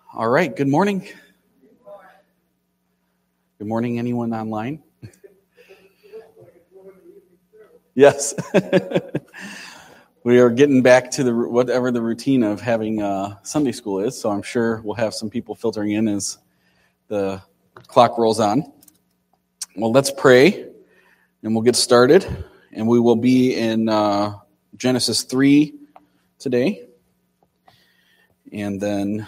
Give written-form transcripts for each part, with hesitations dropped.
All right, good morning. Good morning, anyone online? Yes. We are getting back to whatever the routine of having Sunday school is, so I'm sure we'll have some people filtering in as the clock rolls on. Well, let's pray, and we'll get started. And we will be in Genesis 3 today. And then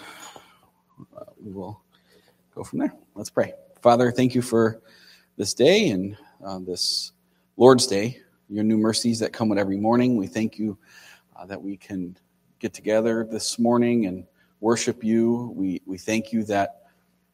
we will go from there. Let's pray. Father, thank you for this day and this Lord's Day, your new mercies that come with every morning. We thank you that we can get together this morning and worship you. We thank you that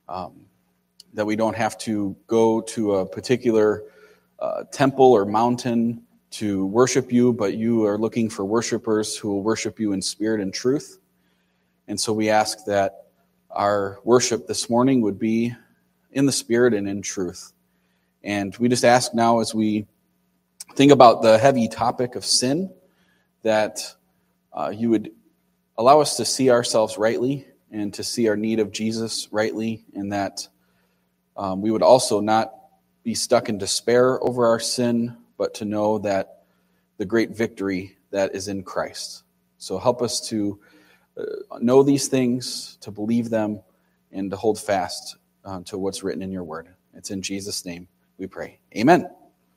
we don't have to go to a particular temple or mountain to worship you, but you are looking for worshipers who will worship you in spirit and truth. And so we ask that our worship this morning would be in the spirit and in truth. And we just ask now, as we think about the heavy topic of sin, that you would allow us to see ourselves rightly and to see our need of Jesus rightly, and that we would also not be stuck in despair over our sin, but to know that the great victory that is in Christ. So help us to know these things, to believe them, and to hold fast to what's written in your word. It's in Jesus' name we pray. Amen.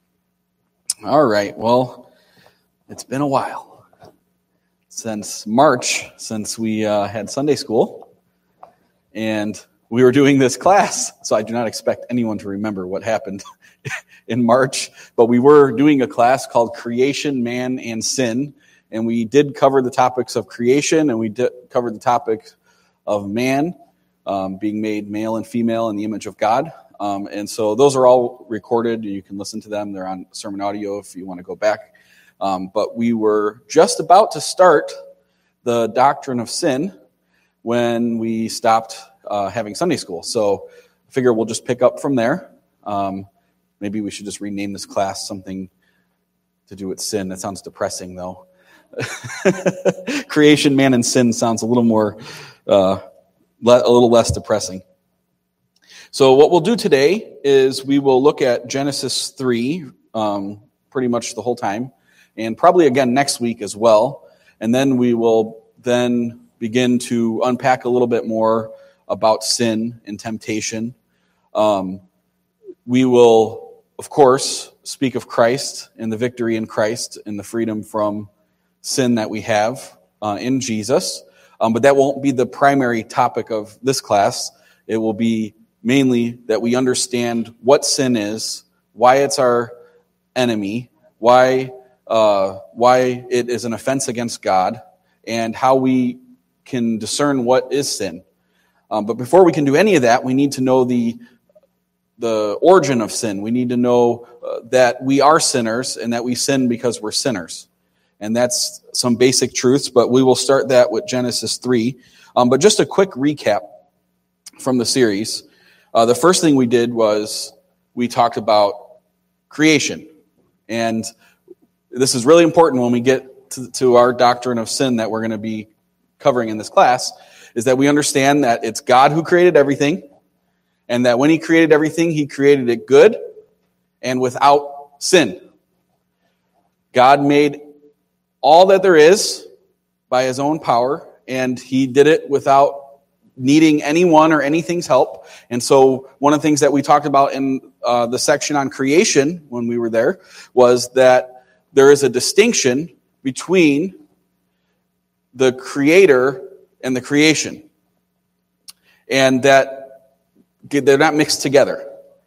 All right, well, it's been a while since March, since we had Sunday school, and we were doing this class, so I do not expect anyone to remember what happened in March, but we were doing a class called Creation, Man, and Sin, and we did cover the topics of creation, and we did cover the topic of man being made male and female in the image of God. And so those are all recorded. You can listen to them. They're on sermon audio if you want to go back. But we were just about to start the doctrine of sin when we stopped having Sunday school. So I figure we'll just pick up from there. Maybe we should just rename this class something to do with sin. That sounds depressing, though. Creation, man, and sin sounds a little more, a little less depressing. So what we'll do today is we will look at Genesis 3 pretty much the whole time, and probably again next week as well. And then we will then begin to unpack a little bit more about sin and temptation. We will, of course, speak of Christ and the victory in Christ and the freedom from sin that we have in Jesus. But that won't be the primary topic of this class. It will be mainly that we understand what sin is, why it's our enemy, why it is an offense against God, and how we can discern what is sin. But before we can do any of that, we need to know the origin of sin. We need to know that we are sinners and that we sin because we're sinners. And that's some basic truths, but we will start that with Genesis 3. But just a quick recap from the series. The first thing we did was we talked about creation. And this is really important when we get to our doctrine of sin that we're going to be covering in this class, is that we understand that it's God who created everything, and that when he created everything, he created it good and without sin. God made all that there is by his own power, and he did it without needing anyone or anything's help. And so one of the things that we talked about in the section on creation when we were there was that there is a distinction between the creator and the creation, and that they're not mixed together.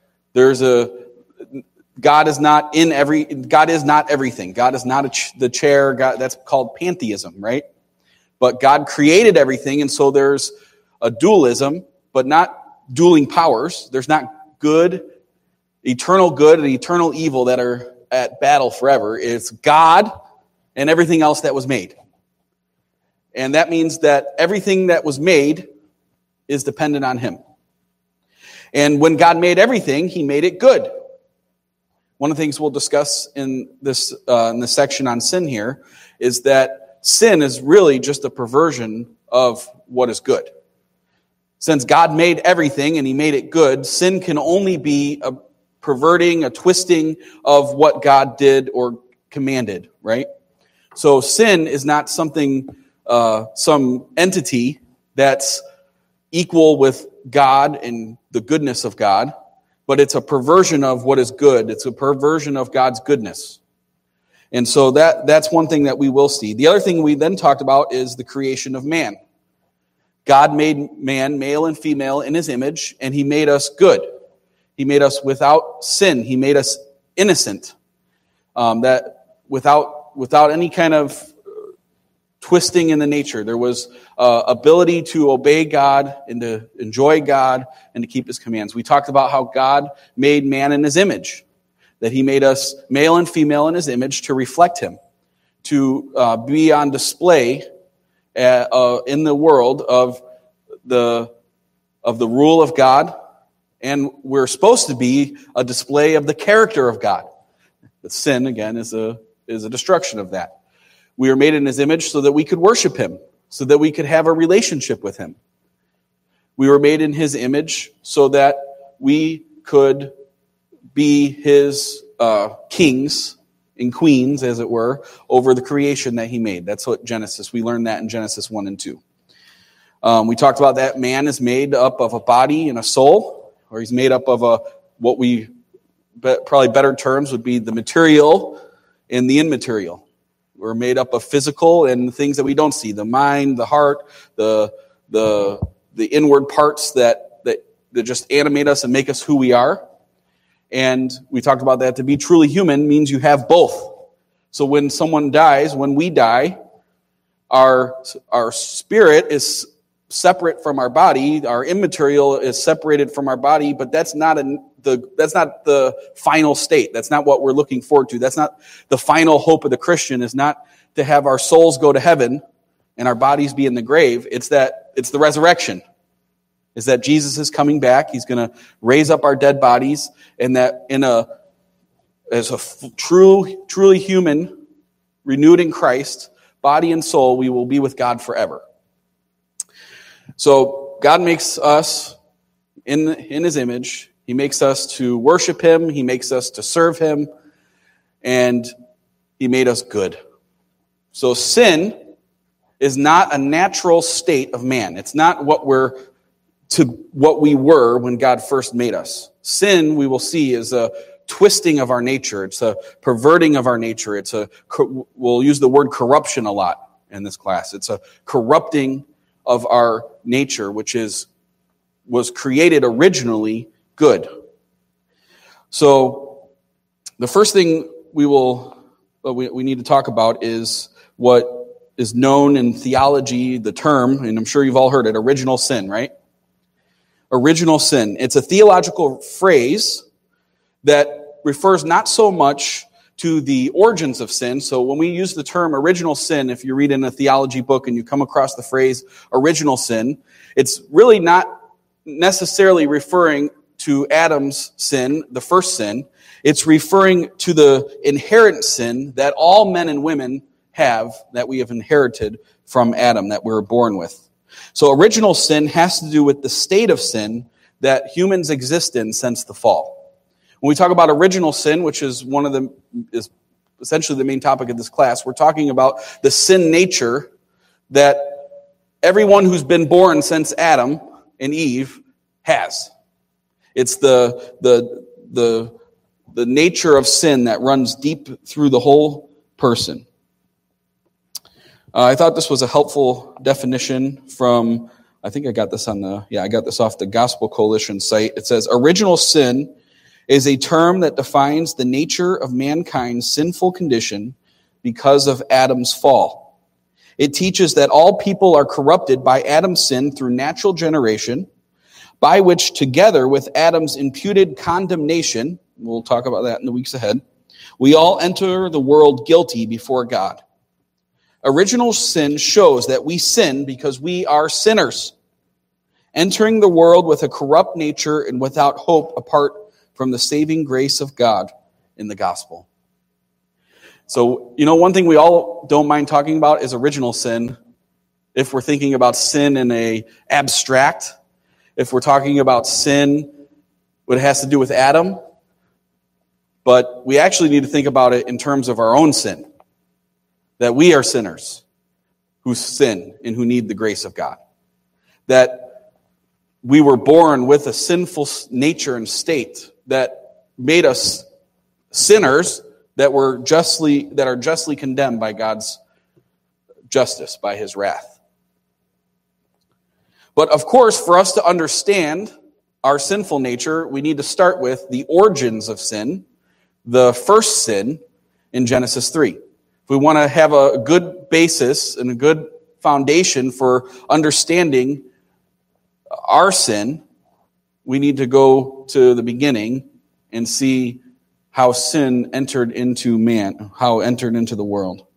God is not everything. God is not the chair. God, that's called pantheism, right? But God created everything, and so there's a dualism, but not dueling powers. There's not eternal good and eternal evil that are at battle forever. It's God and everything else that was made. And that means that everything that was made is dependent on him. And when God made everything, he made it good. One of the things we'll discuss in this section on sin here is that sin is really just a perversion of what is good. Since God made everything and he made it good, sin can only be a perverting, a twisting of what God did or commanded, right? So sin is not something, some entity that's equal with God and the goodness of God, but it's a perversion of what is good. It's a perversion of God's goodness. And so that's one thing that we will see. The other thing we then talked about is the creation of man. God made man, male and female, in his image, and he made us good. He made us without sin. He made us innocent. That without any kind of twisting in the nature. There was ability to obey God and to enjoy God and to keep his commands. We talked about how God made man in his image, that he made us male and female in his image to reflect him, to be on display in the world of the rule of God, and we're supposed to be a display of the character of God. But sin, again, is a destruction of that. We are made in his image so that we could worship him, so that we could have a relationship with him. We were made in his image so that we could be his kings and queens, as it were, over the creation that he made. That's what we learned that in Genesis 1 and 2. We talked about that man is made up of a body and a soul, or he's made up of what we, probably better terms would be the material and the immaterial. We're made up of physical and things that we don't see, the mind, the heart, the inward parts that just animate us and make us who we are. And we talked about that. To be truly human means you have both. So when someone dies, when we die, our spirit is separate from our body. Our immaterial is separated from our body, but that's not the final state. That's not what we're looking forward to. That's not the final hope of the Christian, is not to have our souls go to heaven and our bodies be in the grave. It's the resurrection. Is that Jesus is coming back. He's going to raise up our dead bodies, and that as a truly human, renewed in Christ, body and soul, we will be with God forever. So God makes us in his image. He makes us to worship him. He makes us to serve him. And he made us good. So sin is not a natural state of man. It's not what we were when God first made us. Sin, we will see, is a twisting of our nature. It's a perverting of our nature. We'll use the word corruption a lot in this class. It's a corrupting of our nature, which was created originally good. So the first thing we need to talk about is what is known in theology, the term, and I'm sure you've all heard it, original sin, right? Original sin. It's a theological phrase that refers not so much to the origins of sin. So when we use the term original sin, if you read in a theology book and you come across the phrase original sin, it's really not necessarily referring to Adam's sin, the first sin. It's referring to the inherent sin that all men and women have, that we have inherited from Adam, that we were born with. So original sin has to do with the state of sin that humans exist in since the fall. When we talk about original sin, which is is essentially the main topic of this class, we're talking about the sin nature that everyone who's been born since Adam and Eve has. It's the nature of sin that runs deep through the whole person. I thought this was a helpful definition from, I think I got this off the Gospel Coalition site. It says, original sin is a term that defines the nature of mankind's sinful condition because of Adam's fall. It teaches that all people are corrupted by Adam's sin through natural generation, by which, together with Adam's imputed condemnation, we'll talk about that in the weeks ahead, we all enter the world guilty before God. Original sin shows that we sin because we are sinners, entering the world with a corrupt nature and without hope apart from the saving grace of God in the gospel. So, one thing we all don't mind talking about is original sin, if we're thinking about sin in a abstract. if we're talking about sin, what it has to do with Adam. But we actually need to think about it in terms of our own sin. That we are sinners who sin and who need the grace of God. That we were born with a sinful nature and state that made us sinners that are justly condemned by God's justice, by his wrath. But of course, for us to understand our sinful nature, we need to start with the origins of sin, the first sin in Genesis 3. If we want to have a good basis and a good foundation for understanding our sin, we need to go to the beginning and see how sin entered into man, how it entered into the world.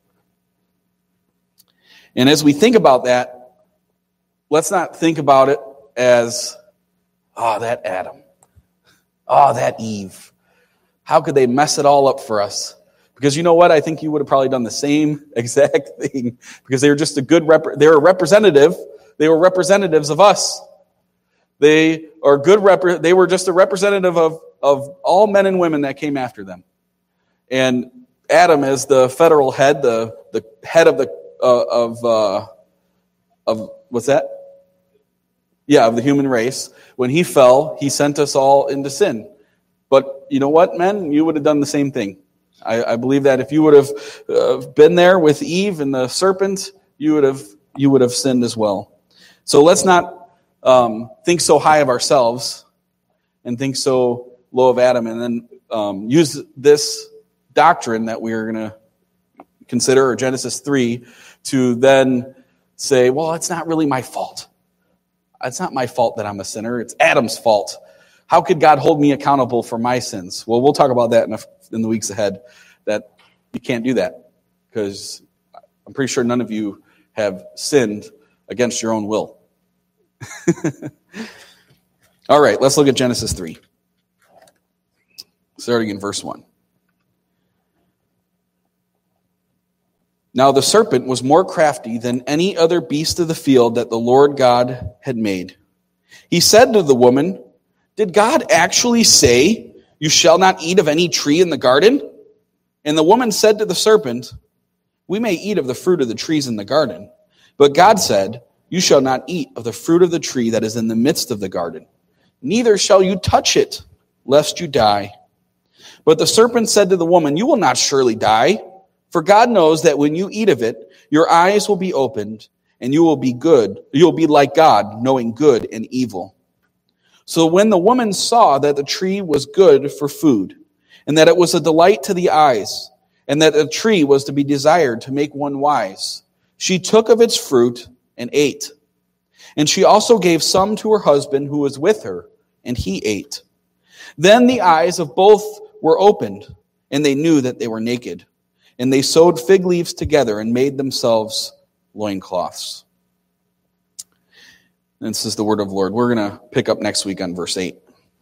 And as we think about that, let's not think about it as, that Adam. That Eve. How could they mess it all up for us? Because you know what? I think you would have probably done the same exact thing. Because they were just they were representative. They were representatives of us. They were just a representative of all men and women that came after them. And Adam, as the federal head, the head of what's that? Yeah, of the human race. When he fell, he sent us all into sin. But you know what, men? You would have done the same thing. I believe that if you would have been there with Eve and the serpent, you would have sinned as well. So let's not think so high of ourselves and think so low of Adam, and then use this doctrine that we are going to consider, or Genesis 3, to then say, well, it's not really my fault. It's not my fault that I'm a sinner. It's Adam's fault. How could God hold me accountable for my sins? Well, we'll talk about that in the weeks ahead, that you can't do that, because I'm pretty sure none of you have sinned against your own will. All right, let's look at Genesis 3. Starting in verse 1. Now the serpent was more crafty than any other beast of the field that the Lord God had made. He said to the woman, "Did God actually say, 'You shall not eat of any tree in the garden?' And the woman said to the serpent, 'We may eat of the fruit of the trees in the garden.' But God said, 'You shall not eat of the fruit of the tree that is in the midst of the garden. Neither shall you touch it, lest you die.' But the serpent said to the woman, 'You will not surely die, for God knows that when you eat of it, your eyes will be opened, and you will be like God, knowing good and evil.' So when the woman saw that the tree was good for food, and that it was a delight to the eyes, and that the tree was to be desired to make one wise, she took of its fruit and ate. And she also gave some to her husband who was with her, and he ate. Then the eyes of both were opened, and they knew that they were naked. And they sewed fig leaves together and made themselves loincloths." And this is the word of the Lord. We're going to pick up next week on verse 8.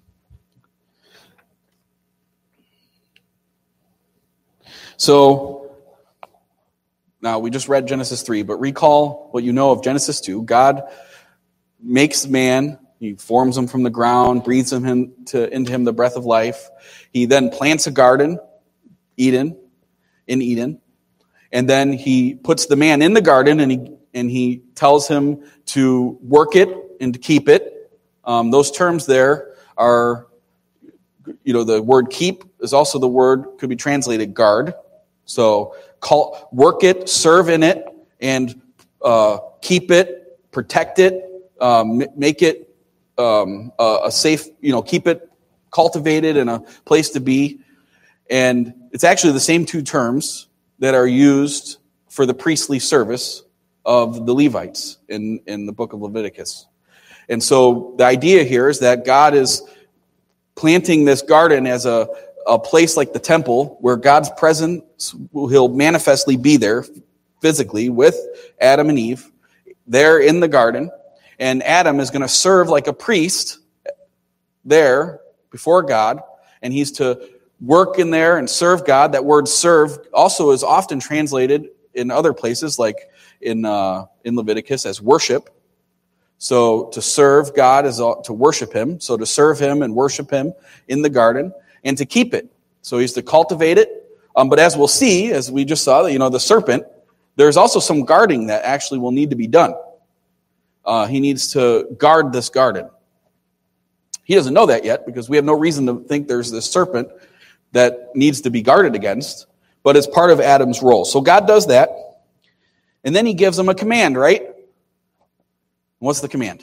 So, now we just read Genesis 3, but recall what you know of Genesis 2. God makes man, he forms him from the ground, breathes into him the breath of life. He then plants a garden, in Eden, and then he puts the man in the garden, and he tells him to work it and to keep it. Those terms there are, the word keep is also the word, could be translated guard. So work it, serve in it, and keep it, protect it, make it a safe, keep it cultivated and a place to be. And it's actually the same two terms that are used for the priestly service of the Levites in the book of Leviticus. And so the idea here is that God is planting this garden as a place like the temple where God's presence, he'll manifestly be there physically with Adam and Eve there in the garden. And Adam is going to serve like a priest there before God, and he's to work in there and serve God. That word serve also is often translated in other places, like in Leviticus, as worship. So to serve God is to worship him. So to serve him and worship him in the garden and to keep it. So he's to cultivate it. But as we'll see, as we just saw, the serpent, there's also some guarding that actually will need to be done. He needs to guard this garden. He doesn't know that yet because we have no reason to think there's this serpent that needs to be guarded against, but it's part of Adam's role. So God does that, and then he gives him a command, right? What's the command?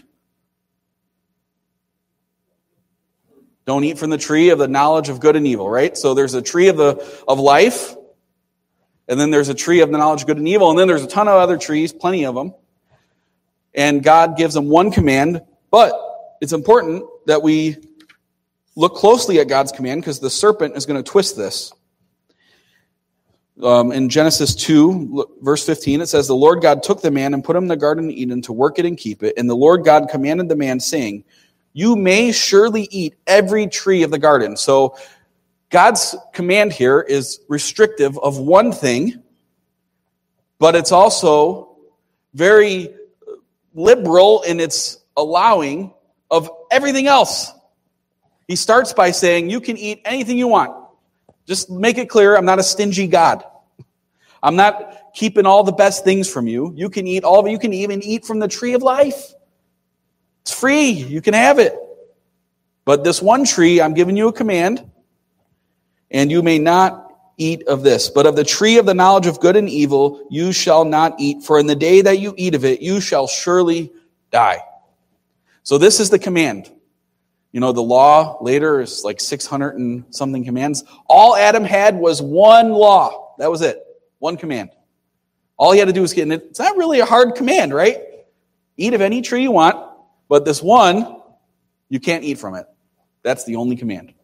Don't eat from the tree of the knowledge of good and evil, right? So there's a tree of life, and then there's a tree of the knowledge of good and evil, and then there's a ton of other trees, plenty of them. And God gives them one command, but it's important that we look closely at God's command because the serpent is going to twist this. In Genesis 2, verse 15, it says, "The Lord God took the man and put him in the garden of Eden to work it and keep it. And the Lord God commanded the man, saying, 'You may surely eat every tree of the garden.'" So God's command here is restrictive of one thing, but it's also very liberal in its allowing of everything else. He starts by saying, you can eat anything you want. Just make it clear, I'm not a stingy God. I'm not keeping all the best things from you. You can eat all of it. You can even eat from the tree of life. It's free. You can have it. But this one tree, I'm giving you a command, and you may not eat of this. But of the tree of the knowledge of good and evil, you shall not eat, for in the day that you eat of it, you shall surely die. So this is the command. The law later is like 600 and something commands. All Adam had was one law. That was it. One command. All he had to do was get in it. It's not really a hard command, right? Eat of any tree you want, but this one, you can't eat from it. That's the only command.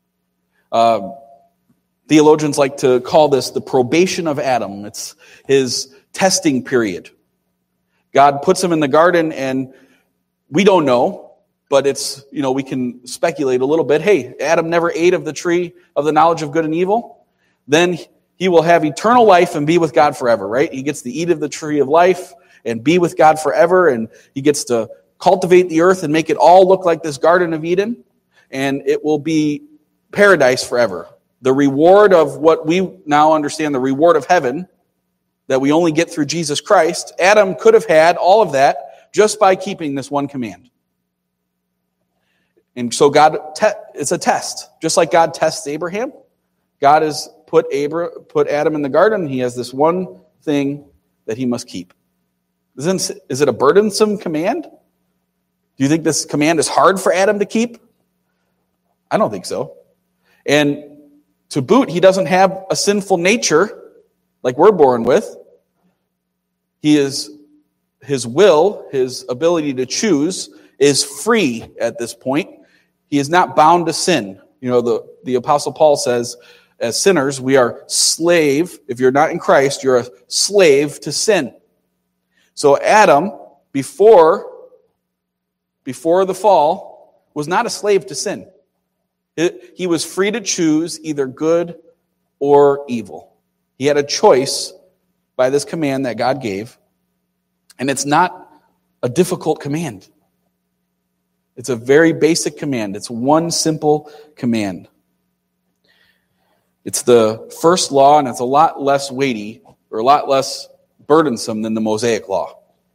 Theologians like to call this the probation of Adam. It's his testing period. God puts him in the garden, and we don't know, but it's, we can speculate a little bit. Hey, Adam never ate of the tree of the knowledge of good and evil. Then he will have eternal life and be with God forever, right? He gets to eat of the tree of life and be with God forever, and he gets to cultivate the earth and make it all look like this Garden of Eden, and it will be paradise forever. The reward of what we now understand, the reward of heaven, that we only get through Jesus Christ, Adam could have had all of that just by keeping this one command. And so it's a test. Just like God tests Abraham, God has put Adam in the garden. He has this one thing that he must keep. Is it a burdensome command? Do you think this command is hard for Adam to keep? I don't think so. And to boot, he doesn't have a sinful nature like we're born with. His will, his ability to choose, is free at this point. He is not bound to sin. The Apostle Paul says, as sinners, we are slave. If you're not in Christ, you're a slave to sin. So Adam, before the fall, was not a slave to sin. He was free to choose either good or evil. He had a choice by this command that God gave, and it's not a difficult command. It's a very basic command. It's one simple command. It's the first law, and it's a lot less weighty or a lot less burdensome than the Mosaic law.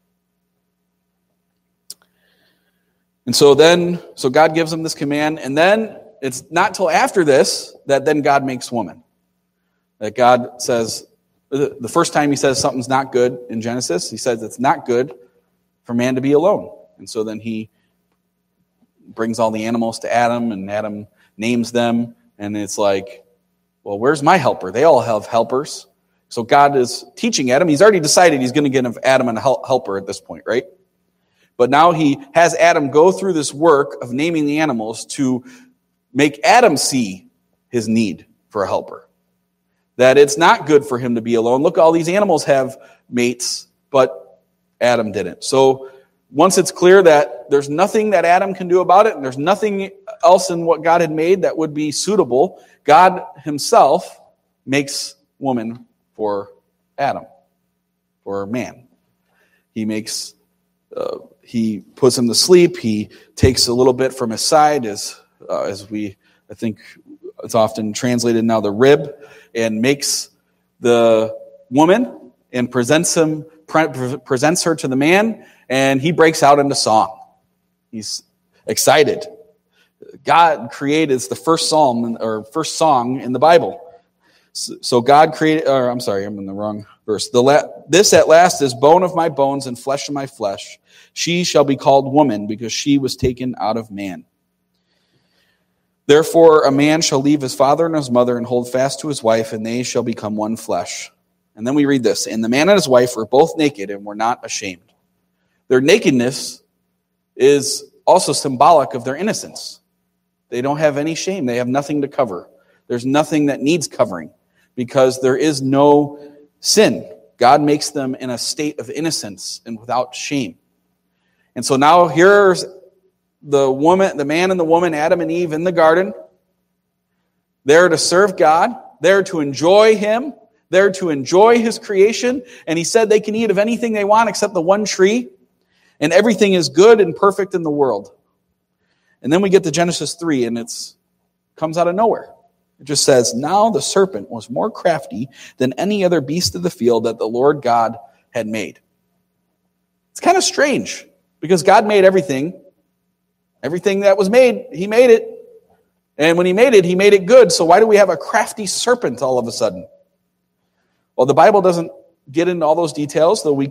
And so God gives him this command, and then it's not till after this that then God makes woman. That God says, the first time he says something's not good in Genesis, he says it's not good for man to be alone. And so then he brings all the animals to Adam, and Adam names them, and it's like, well, where's my helper? They all have helpers. So God is teaching Adam. He's already decided he's going to give Adam a helper at this point, right? But now he has Adam go through this work of naming the animals to make Adam see his need for a helper. That it's not good for him to be alone. Look, all these animals have mates, but Adam didn't. So once it's clear that there's nothing that Adam can do about it, and there's nothing else in what God had made that would be suitable, God himself makes woman for Adam, for man. He makes he puts him to sleep. He takes a little bit from his side, I think it's often translated now, the rib, and makes the woman and presents her to the man, and he breaks out into song. He's excited. God created, it's the first psalm or first song in the Bible. So God created, I'm in the wrong verse. This at last is bone of my bones and flesh of my flesh. She shall be called woman because she was taken out of man. Therefore a man shall leave his father and his mother and hold fast to his wife, and they shall become one flesh. And then we read this, and the man and his wife were both naked and were not ashamed. Their nakedness is also symbolic of their innocence. They don't have any shame. They have nothing to cover. There's nothing that needs covering because there is no sin. God makes them in a state of innocence and without shame. And so now here's the man and the woman, Adam and Eve, in the garden. They're to serve God. They're to enjoy Him. They're to enjoy His creation. And He said they can eat of anything they want except the one tree. And everything is good and perfect in the world. And then we get to Genesis 3, and it comes out of nowhere. It just says, now the serpent was more crafty than any other beast of the field that the Lord God had made. It's kind of strange, because God made everything. Everything that was made, He made it. And when He made it good. So why do we have a crafty serpent all of a sudden? Well, the Bible doesn't get into all those details, though we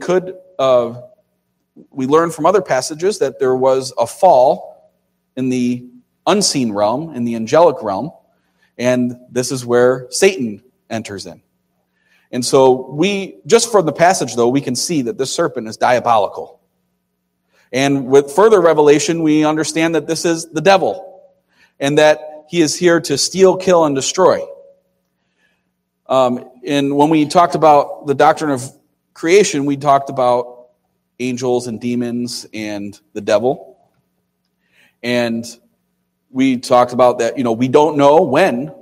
learn from other passages that there was a fall in the unseen realm, in the angelic realm, and this is where Satan enters in. And so just from the passage, though, we can see that this serpent is diabolical. And with further revelation, we understand that this is the devil, and that he is here to steal, kill, and destroy. And when we talked about the doctrine of creation, we talked about angels and demons and the devil. And we talked about that, we don't know when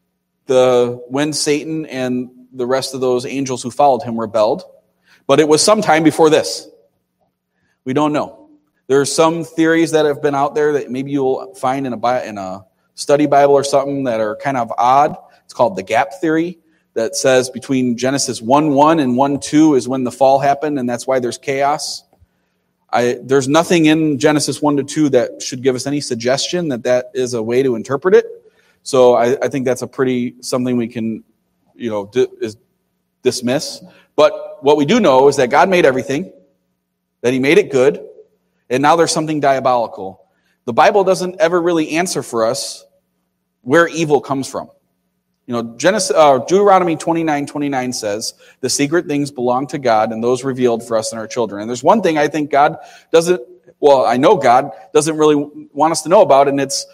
Satan and the rest of those angels who followed him rebelled, but it was sometime before this. We don't know. There are some theories that have been out there that maybe you'll find in a study Bible or something that are kind of odd. It's called the gap theory, that says between Genesis 1:1 and 1:2 is when the fall happened, and that's why there's chaos. There's nothing in Genesis 1-2 that should give us any suggestion that is a way to interpret it. So I think that's something we can, dismiss. But what we do know is that God made everything, that He made it good, and now there's something diabolical. The Bible doesn't ever really answer for us where evil comes from. Deuteronomy 29:29 says, the secret things belong to God and those revealed for us and our children. And there's one thing I think I know God doesn't really want us to know about, and it's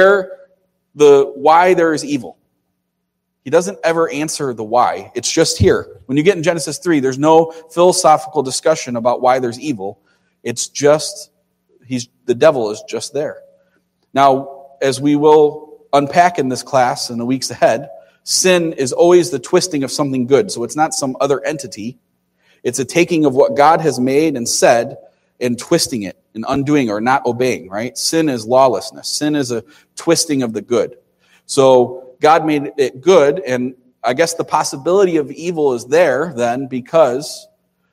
why there is evil. He doesn't ever answer the why. It's just here. When you get in Genesis 3, there's no philosophical discussion about why there's evil. It's just, the devil is just there. Now, as we will unpack in this class in the weeks ahead, sin is always the twisting of something good. So it's not some other entity. It's a taking of what God has made and said and twisting it and undoing or not obeying, right? Sin is lawlessness. Sin is a twisting of the good. So God made it good, and I guess the possibility of evil is there then because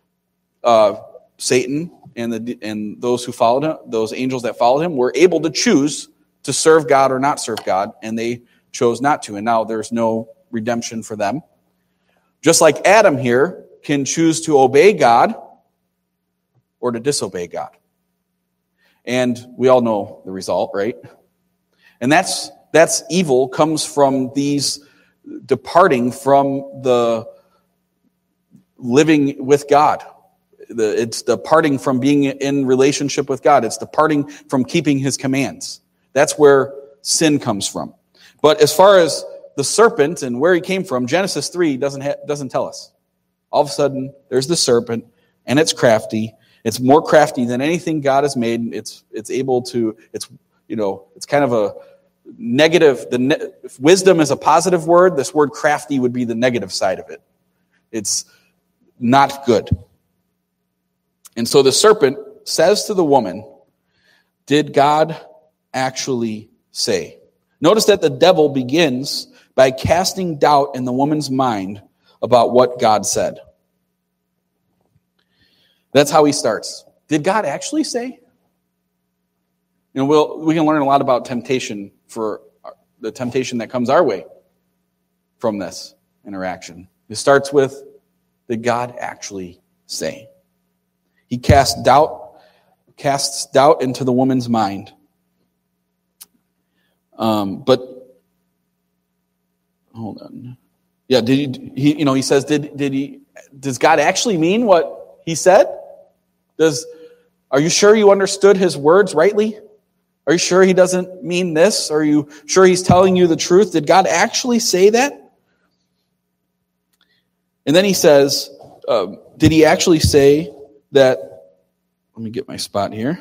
Satan and those who followed him, those angels that followed him, were able to choose to serve God or not serve God, and they chose not to, and now there's no redemption for them. Just like Adam here can choose to obey God or to disobey God. And we all know the result, right? And that's evil comes from these departing from the living with God. It's departing from being in relationship with God. It's departing from keeping His commands. That's where sin comes from. But as far as the serpent and where he came from, Genesis 3 doesn't tell us. All of a sudden, there's the serpent, and it's crafty. It's more crafty than anything God has made. It's kind of a negative. If wisdom is a positive word, this word crafty would be the negative side of it. It's not good. And so the serpent says to the woman, did God actually say? Notice that the devil begins by casting doubt in the woman's mind about what God said. That's how he starts. Did God actually say? We can learn a lot about temptation, for the temptation that comes our way from this interaction. It starts with, did God actually say? He casts doubt into the woman's mind. But hold on. Yeah, he says, does God actually mean what he said? Are you sure you understood his words rightly? Are you sure he doesn't mean this? Are you sure he's telling you the truth? Did God actually say that? And then he says, did he actually say that? Let me get my spot here.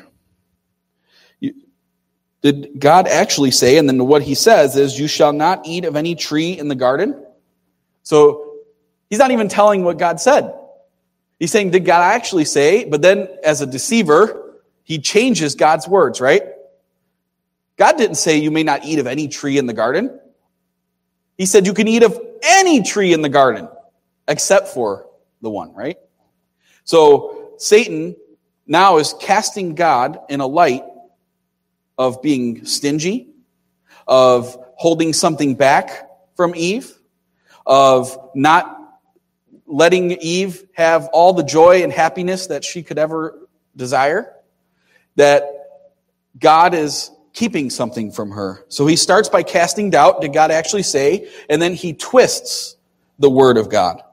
Did God actually say, and then what he says is, you shall not eat of any tree in the garden? So he's not even telling what God said. He's saying, did God actually say? But then as a deceiver, he changes God's words, right? God didn't say you may not eat of any tree in the garden. He said you can eat of any tree in the garden, except for the one, right? So Satan now is casting God in a light of being stingy, of holding something back from Eve, of not letting Eve have all the joy and happiness that she could ever desire, that God is keeping something from her. So he starts by casting doubt, did God actually say? And then he twists the word of God.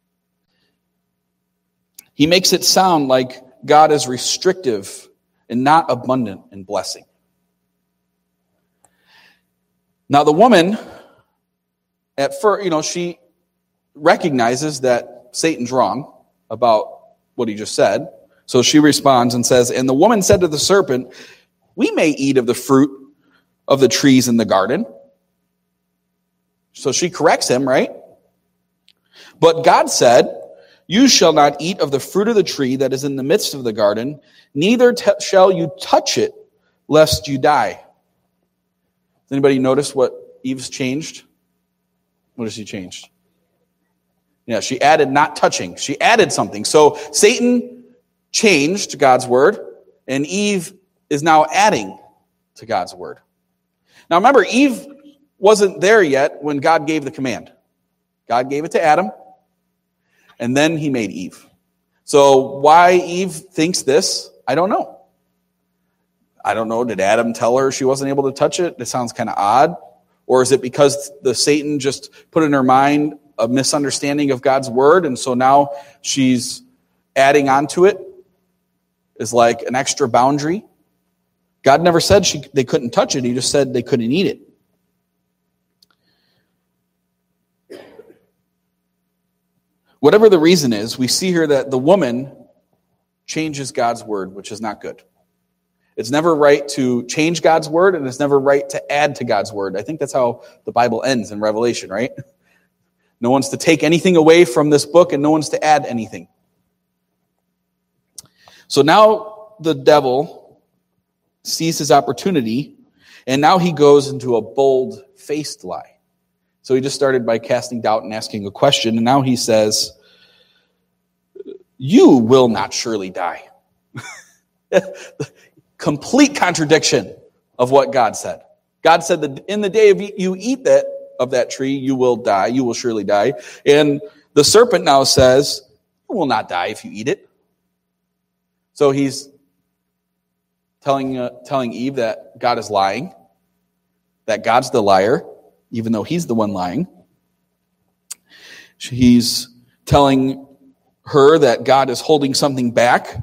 He makes it sound like God is restrictive and not abundant in blessing. Now the woman, at first, she recognizes that Satan's wrong about what he just said. So she responds and says, and the woman said to the serpent, we may eat of the fruit of the trees in the garden. So she corrects him, right? But God said, you shall not eat of the fruit of the tree that is in the midst of the garden, neither shall you touch it, lest you die. Does anybody notice what Eve's changed? What has she changed? Yeah, she added not touching. She added something. So Satan changed God's word, and Eve is now adding to God's word. Now remember, Eve wasn't there yet when God gave the command. God gave it to Adam, and then he made Eve. So why Eve thinks this, I don't know. I don't know, did Adam tell her she wasn't able to touch it? That sounds kind of odd. Or is it because the Satan just put in her mind a misunderstanding of God's word, and so now she's adding on to it is like an extra boundary? God never said they couldn't touch it. He just said they couldn't eat it. Whatever the reason is, we see here that the woman changes God's word, which is not good. It's never right to change God's word, and it's never right to add to God's word. I think that's how the Bible ends in Revelation, right? No one's to take anything away from this book, and no one's to add anything. So now the devil sees his opportunity, and now he goes into a bold-faced lie. So he just started by casting doubt and asking a question, and now he says, you will not surely die. Complete contradiction of what God said. God said that in the day you eat of that tree, you will die, you will surely die. And the serpent now says, you will not die if you eat it. So he's telling Eve that God is lying, that God's the liar, even though he's the one lying. He's telling her that God is holding something back.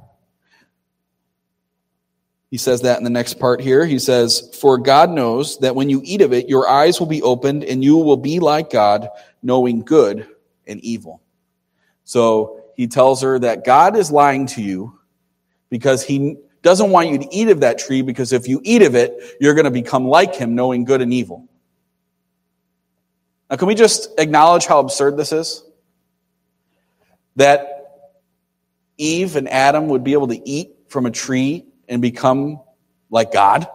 He says that in the next part here. He says, for God knows that when you eat of it, your eyes will be opened and you will be like God, knowing good and evil. So he tells her that God is lying to you because he doesn't want you to eat of that tree, because if you eat of it, you're going to become like him, knowing good and evil. Now, can we just acknowledge how absurd this is? That Eve and Adam would be able to eat from a tree and become like God?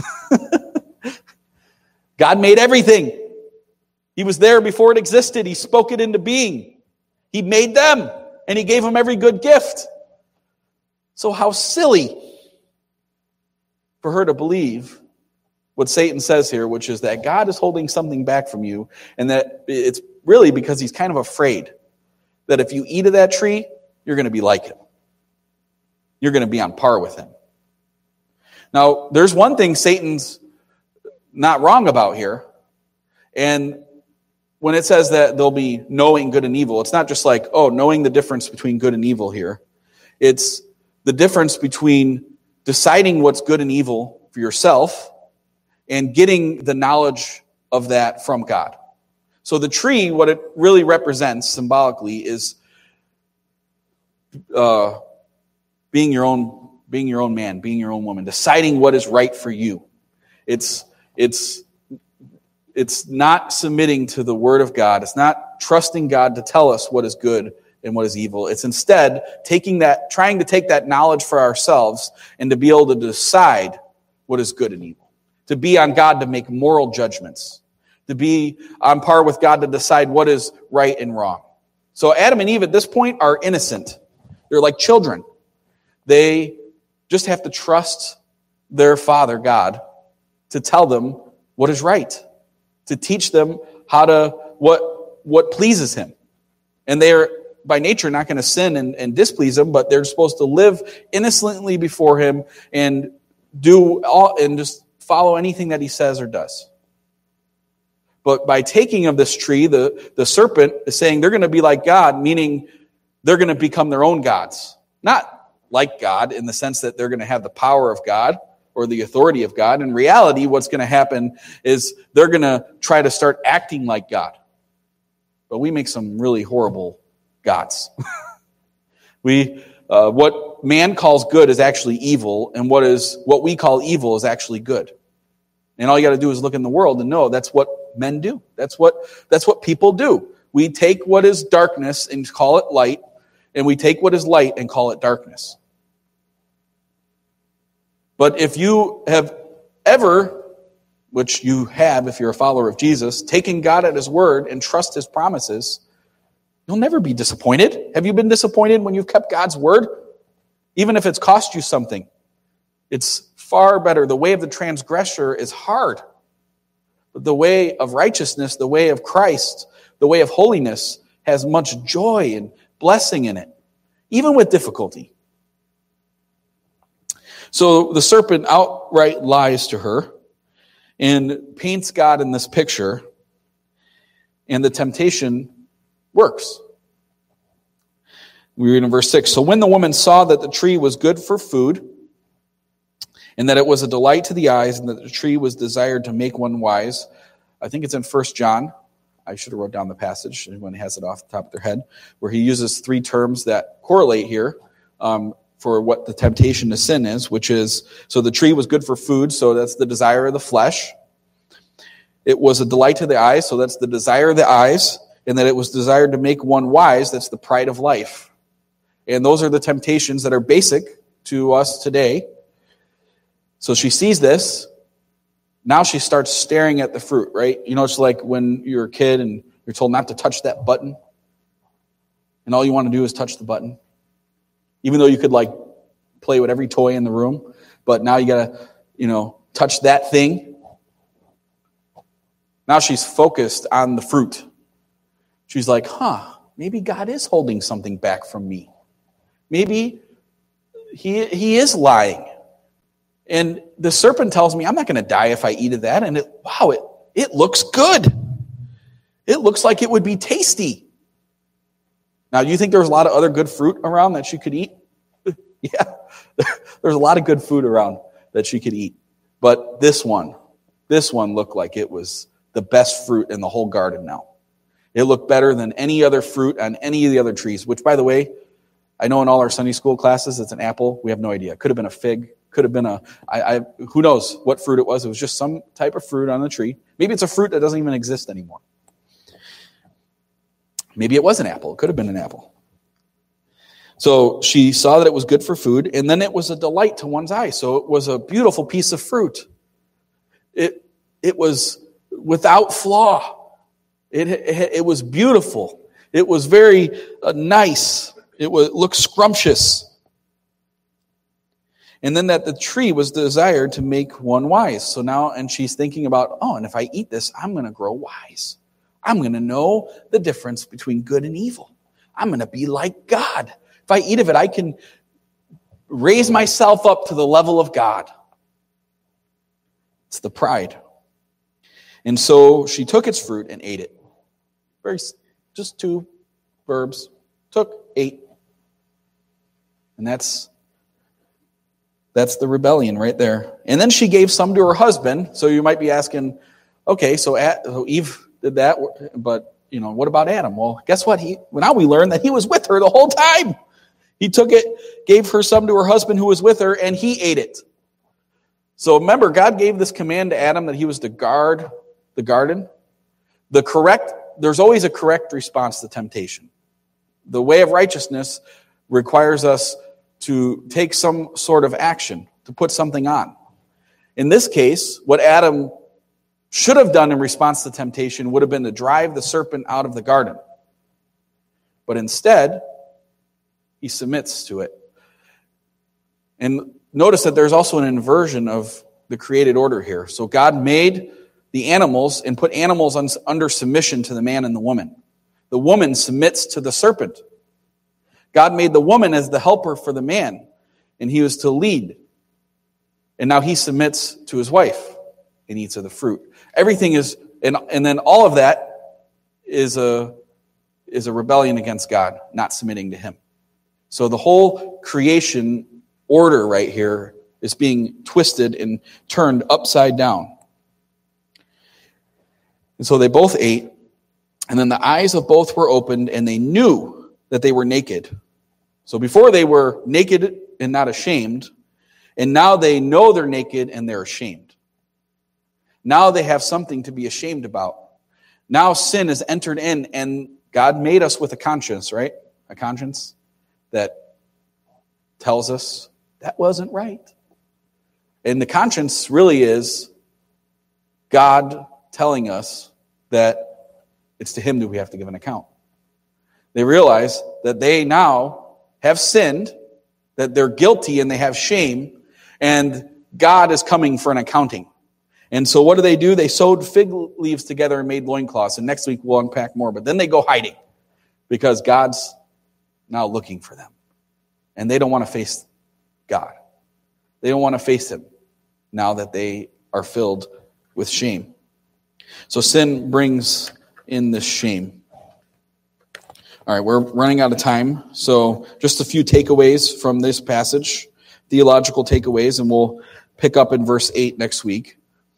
God made everything. He was there before it existed. He spoke it into being. He made them, and he gave them every good gift. So how silly for her to believe what Satan says here, which is that God is holding something back from you, and that it's really because he's kind of afraid that if you eat of that tree, you're going to be like him. You're going to be on par with him. Now, there's one thing Satan's not wrong about here, and when it says that they'll be knowing good and evil, it's not just like, knowing the difference between good and evil here. It's the difference between deciding what's good and evil for yourself and getting the knowledge of that from God. So the tree, what it really represents symbolically is being your own man, being your own woman, deciding what is right for you. It's not submitting to the word of God. It's not trusting God to tell us what is good and what is evil. It's instead trying to take that knowledge for ourselves and to be able to decide what is good and evil. To be on God to make moral judgments. To be on par with God to decide what is right and wrong. So Adam and Eve at this point are innocent. They're like children. They just have to trust their Father, God, to tell them what is right. To teach them what pleases him. And they are by nature not going to sin and displease him, but they're supposed to live innocently before him and just follow anything that he says or does. But by taking of this tree, the serpent is saying they're going to be like God, meaning they're going to become their own gods. Not like God in the sense that they're going to have the power of God or the authority of God. In reality, what's going to happen is they're going to try to start acting like God. But we make some really horrible gods. What man calls good is actually evil, and what we call evil is actually good. And all you got to do is look in the world and know that's what men do. That's what people do. We take what is darkness and call it light, and we take what is light and call it darkness. But if you have ever, which you have if you're a follower of Jesus, taken God at his word and trust his promises, you'll never be disappointed. Have you been disappointed when you've kept God's word? Even if it's cost you something. It's far better. The way of the transgressor is hard. But the way of righteousness, the way of Christ, the way of holiness has much joy and blessing in it, even with difficulty. So the serpent outright lies to her and paints God in this picture, and the temptation works. We read in verse 6, so when the woman saw that the tree was good for food, and that it was a delight to the eyes, and that the tree was desired to make one wise. I think it's in 1 John. I should have wrote down the passage. Anyone has it off the top of their head, where he uses three terms that correlate here for what the temptation to sin is, which is, so the tree was good for food, so that's the desire of the flesh. It was a delight to the eyes, so that's the desire of the eyes, and that it was desired to make one wise, that's the pride of life. And those are the temptations that are basic to us today. So she sees this. Now she starts staring at the fruit, right? You know, it's like when you're a kid and you're told not to touch that button. And all you want to do is touch the button. Even though you could play with every toy in the room. But now you got to, touch that thing. Now she's focused on the fruit. She's like, maybe God is holding something back from me. Maybe he is lying. And the serpent tells me I'm not going to die if I eat of that. And it looks good. It looks like it would be tasty. Now, do you think there's a lot of other good fruit around that she could eat? Yeah, there's a lot of good food around that she could eat. But this one looked like it was the best fruit in the whole garden now. It looked better than any other fruit on any of the other trees, which, by the way, I know in all our Sunday school classes, it's an apple. We have no idea. It could have been a fig. Could have been who knows what fruit it was. It was just some type of fruit on the tree. Maybe it's a fruit that doesn't even exist anymore. Maybe it was an apple. It could have been an apple. So she saw that it was good for food, and then it was a delight to one's eyes. So it was a beautiful piece of fruit. It was without flaw. It was beautiful. It was very nice. It looked scrumptious. And then that the tree was desired to make one wise. So now, and she's thinking about, and if I eat this, I'm going to grow wise. I'm going to know the difference between good and evil. I'm going to be like God. If I eat of it, I can raise myself up to the level of God. It's the pride. And so she took its fruit and ate it. Just two verbs. Took, ate. And that's the rebellion right there. And then she gave some to her husband. So you might be asking, okay, so Eve did that, but what about Adam? Well, guess what? Now we learn that he was with her the whole time. He took it, gave her some to her husband who was with her, and he ate it. So remember, God gave this command to Adam that he was to guard the garden. There's always a correct response to temptation. The way of righteousness requires us to take some sort of action, to put something on. In this case, what Adam should have done in response to temptation would have been to drive the serpent out of the garden. But instead, he submits to it. And notice that there's also an inversion of the created order here. So God made the animals and put animals under submission to the man and the woman. The woman submits to the serpent. God made the woman as the helper for the man, and he was to lead. And now he submits to his wife and eats of the fruit. Everything is, and then all of that is a rebellion against God, not submitting to him. So the whole creation order right here is being twisted and turned upside down. And so they both ate, and then the eyes of both were opened, and they knew that they were naked. So before they were naked and not ashamed, and now they know they're naked and they're ashamed. Now they have something to be ashamed about. Now sin has entered in, and God made us with a conscience, right? A conscience that tells us that wasn't right. And the conscience really is God telling us that it's to him that we have to give an account. They realize that they now have sinned, that they're guilty and they have shame, and God is coming for an accounting. And so what do? They sewed fig leaves together and made loincloths. And next week we'll unpack more. But then they go hiding because God's now looking for them. And they don't want to face God. They don't want to face him now that they are filled with shame. So sin brings in this shame. All right, we're running out of time. So just a few takeaways from this passage, theological takeaways, and we'll pick up in verse 8 next week.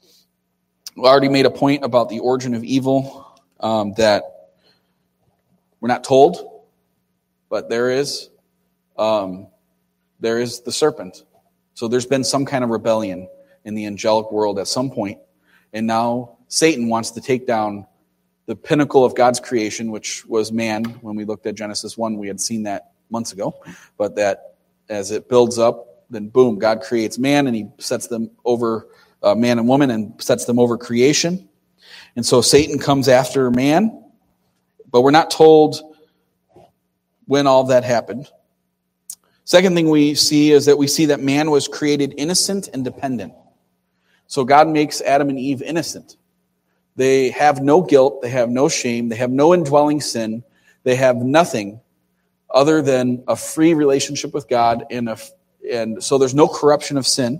We already made a point about the origin of evil that we're not told, but there is the serpent. So there's been some kind of rebellion in the angelic world at some point, and now Satan wants to take down the pinnacle of God's creation, which was man. When we looked at Genesis 1, we had seen that months ago, but that as it builds up, then boom, God creates man, and he sets them over man and woman and sets them over creation. And so Satan comes after man, but we're not told when all of that happened. Second thing we see is that we see that man was created innocent and dependent. So God makes Adam and Eve innocent. They have no guilt, they have no shame, they have no indwelling sin, they have nothing other than a free relationship with God, and so there's no corruption of sin.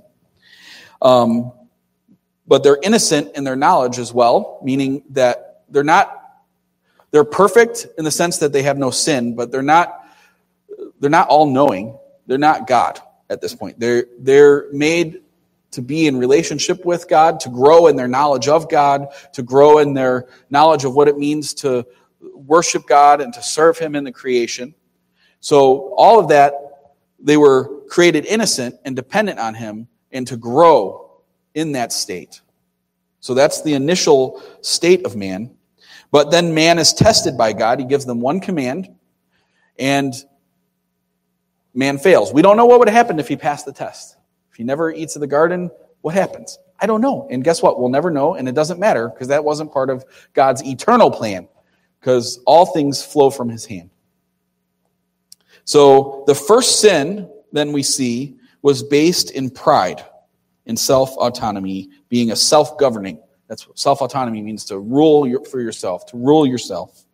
But they're innocent in their knowledge as well, meaning that they're perfect in the sense that they have no sin, but they're not all-knowing. They're not God at this point. They're made to be in relationship with God, to grow in their knowledge of God, to grow in their knowledge of what it means to worship God and to serve him in the creation. So all of that, they were created innocent and dependent on him, and to grow in that state. So that's the initial state of man. But then man is tested by God. He gives them one command, and man fails. We don't know what would happen if he passed the test. If he never eats of the garden, what happens? I don't know. And guess what? We'll never know, and it doesn't matter because that wasn't part of God's eternal plan, because all things flow from his hand. So the first sin, then we see, was based in pride, in self-autonomy, being a self-governing. That's what self-autonomy means, to rule for yourself, to rule yourself.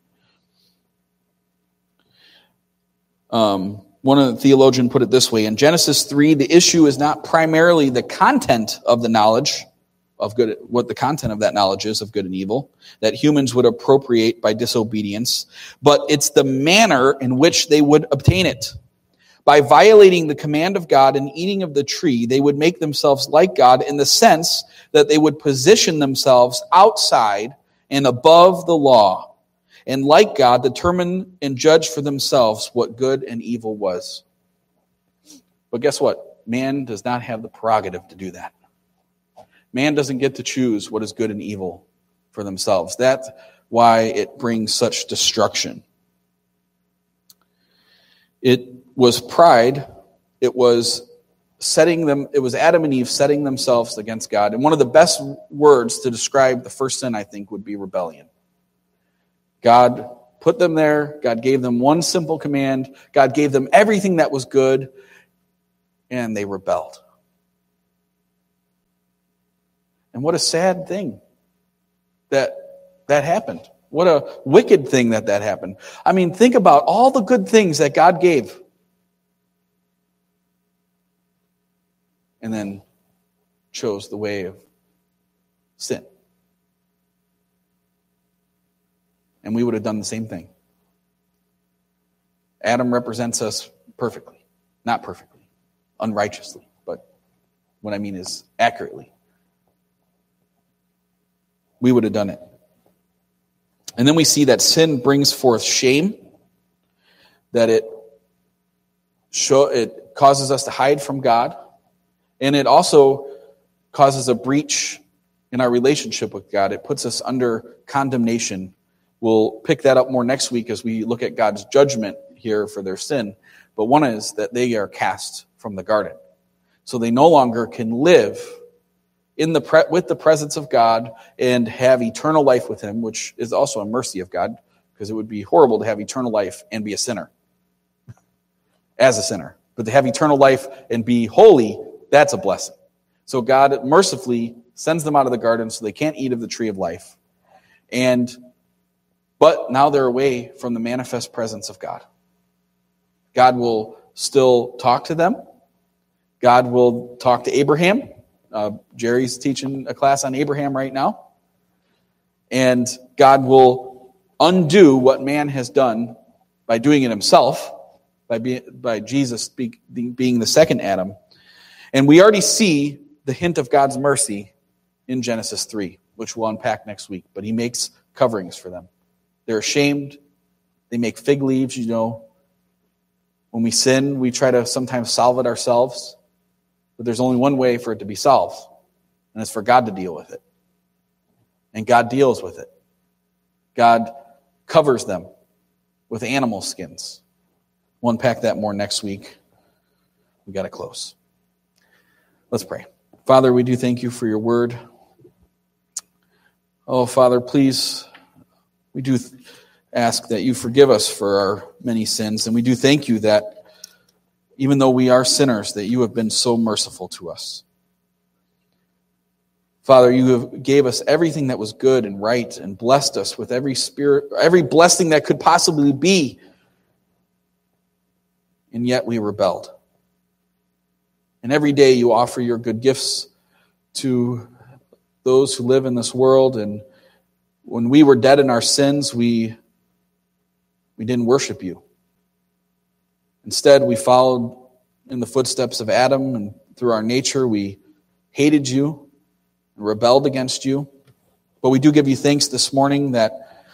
One of the theologians put it this way: in Genesis 3, the issue is not primarily the content of the knowledge of good, what the content of that knowledge is of good and evil, that humans would appropriate by disobedience, but it's the manner in which they would obtain it. By violating the command of God and eating of the tree, they would make themselves like God in the sense that they would position themselves outside and above the law, and like God, determine and judge for themselves what good and evil was. But guess what? Man does not have the prerogative to do that. Man doesn't get to choose what is good and evil for themselves. That's why it brings such destruction. It was pride. It was Adam and Eve setting themselves against God. And one of the best words to describe the first sin, I think, would be rebellion. God put them there. God gave them one simple command. God gave them everything that was good, and they rebelled. And what a sad thing that happened. What a wicked thing that happened. I mean, think about all the good things that God gave. And then chose the way of sin. And we would have done the same thing. Adam represents us perfectly. Not perfectly. Unrighteously. But what I mean is accurately. We would have done it. And then we see that sin brings forth shame, that it causes us to hide from God, and it also causes a breach in our relationship with God. It puts us under condemnation. We'll pick that up more next week as we look at God's judgment here for their sin. But one is that they are cast from the garden. So they no longer can live with the presence of God and have eternal life with him, which is also a mercy of God, because it would be horrible to have eternal life and be a sinner, as a sinner. But to have eternal life and be holy, that's a blessing. So God mercifully sends them out of the garden so they can't eat of the tree of life. But now they're away from the manifest presence of God. God will still talk to them. God will talk to Abraham. Jerry's teaching a class on Abraham right now. And God will undo what man has done by doing it himself, by Jesus being the second Adam. And we already see the hint of God's mercy in Genesis 3, which we'll unpack next week. But he makes coverings for them. They're ashamed. They make fig leaves, When we sin, we try to sometimes solve it ourselves. But there's only one way for it to be solved, and it's for God to deal with it. And God deals with it. God covers them with animal skins. We'll unpack that more next week. We got to close. Let's pray. Father, we do thank you for your word. Oh, Father, please, we do ask that you forgive us for our many sins, and we do thank you that even though we are sinners, that you have been so merciful to us. Father, you gave us everything that was good and right and blessed us with every blessing that could possibly be. And yet we rebelled. And every day you offer your good gifts to those who live in this world. And when we were dead in our sins, we didn't worship you. Instead, we followed in the footsteps of Adam, and through our nature, we hated you and rebelled against you. But we do give you thanks this morning that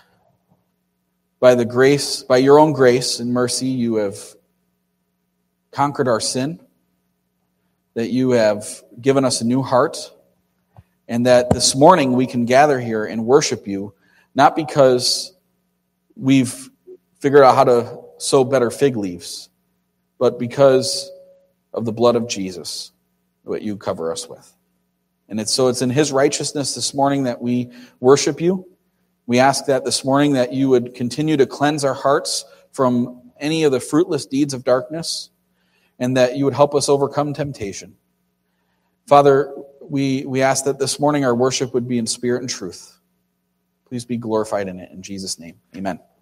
by your own grace and mercy, you have conquered our sin, that you have given us a new heart, and that this morning we can gather here and worship you, not because we've figured out how to sew better fig leaves, but because of the blood of Jesus, what you cover us with. And it's in his righteousness this morning that we worship you. We ask that this morning that you would continue to cleanse our hearts from any of the fruitless deeds of darkness, and that you would help us overcome temptation. Father, we ask that this morning our worship would be in spirit and truth. Please be glorified in it. In Jesus' name, amen.